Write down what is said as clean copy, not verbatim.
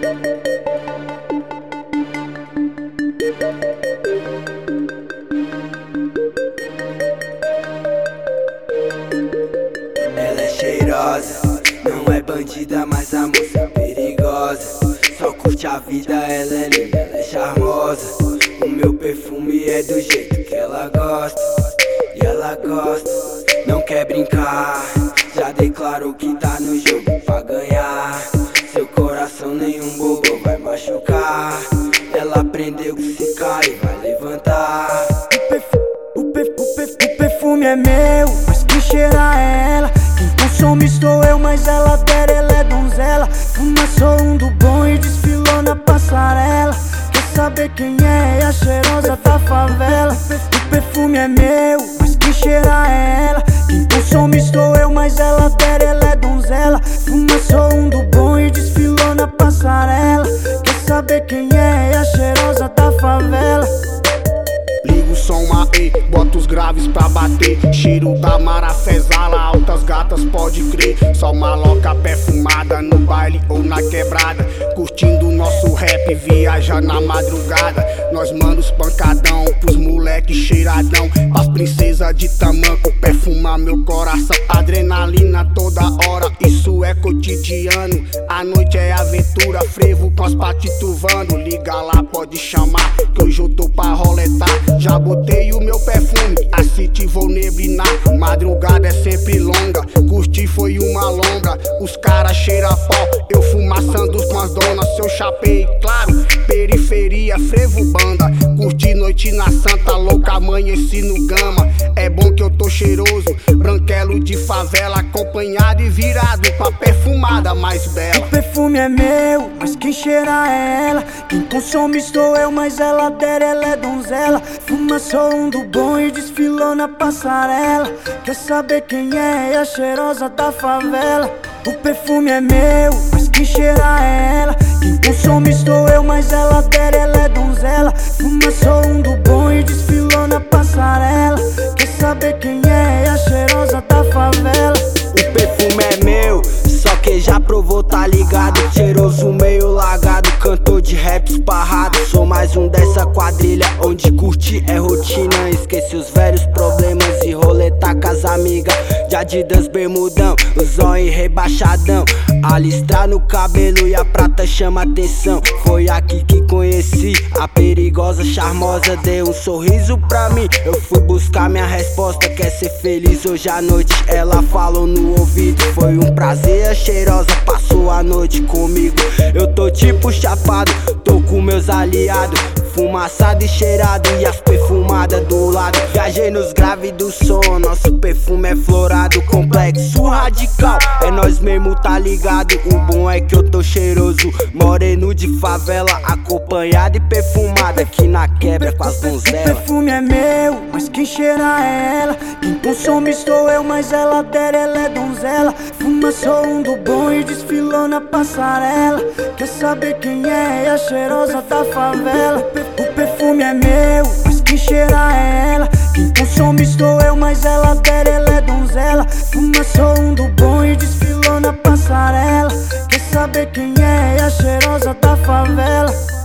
Ela é cheirosa, não é bandida, mas a moça é perigosa. Só curte a vida, ela é linda, ela é charmosa. O meu perfume é do jeito que ela gosta, e ela gosta, não quer brincar. Já declarou que tá no jogo pra ganhar. Seu coração nenhum bobo vai machucar. Ela aprendeu que se cair vai levantar. O perfume é meu, mas quem cheira é ela. Quem consome sou eu, mas ela adere, ela é donzela. Fuma sou um do bom e desfilou na passarela. Quer saber quem é a cheirosa da favela? O perfume é meu, mas quem cheira é ela. Quem consome sou eu, mas ela adere, ela é donzela. Fuma sou um do bom e desfilou na passarela. Quer saber quem é a cheirosa da favela? Liga o som aí, bota os graves pra bater. Cheiro da marafezala, altas gatas pode crer. Só maloca perfumada no baile ou na quebrada. Curtindo nosso rap, viaja na madrugada. Nós manda os pancadão pros moleque cheiradão. Pras princesa de tamanco, perfumar meu coração. Adrenalina toda hora, isso é cotidiano. A noite é aventura, frevo com as patituvando. Liga lá, pode chamar, que hoje eu tô pra roletar. Já botei o meu perfume, a city vou neblinar. Madrugada é sempre longa, curti foi uma longa. Os caras cheira pó, eu fumaçando com as donas. Seu chapéu claro, periferia, frevo banda. Curti noite na Santa, louca amanheci no Gama. É bom que eu tô cheiroso, branquelo de favela. Acompanhado e virado pra perfumada mais bela. O perfume é meu, mas quem cheira é ela. Quem consome sou eu, mas ela adere, ela é donzela. Fuma sou um do bom e desfilou na passarela. Quer saber quem é a cheirosa da favela? O perfume é meu, mas quem cheira é ela. Quem consome sou eu, mas ela adere, ela é donzela. Fuma sou um do bom e desfilou na passarela. Quer saber quem é a cheirosa da favela? O perfume é meu, só quem já provou tá ligado. Cheiroso meio lagado, cantor de rap esparrado. Sou mais um dessa quadrilha, onde curtir é rotina. Esqueci os velhos problemas e roleta com as amigas. De Adidas bermudão, o zóio rebaixadão. A listra no cabelo e a prata chama atenção. Foi aqui que conheci a perigosa, charmosa. Deu um sorriso pra mim, eu fui buscar minha resposta. Quer ser feliz hoje à noite? Ela falou no ouvido. Foi um prazer, a cheirosa passou a noite comigo. Eu tô tipo chapado, tô com meus aliados. Fumaçado e cheirado e as perfumadas do lado. Viajei nos graves do som, nosso perfume é florado. Complexo radical, é nós mesmo, tá ligado. O bom é que eu tô cheiroso, moreno de favela. Acompanhado e perfumado aqui na quebra com as donzelas. O perfume é meu, mas quem cheira é ela. Quem consome sou eu, mas ela adere, ela é donzela. Fuma sou um do bom e desfilou na passarela. Quer saber quem é a cheirosa da favela? O perfume é meu, mas quem cheira é ela. Quem consome sou eu, mas ela adere, ela é donzela. Fuma sou um do bom e desfilou na passarela. Quer saber quem é a cheirosa da favela?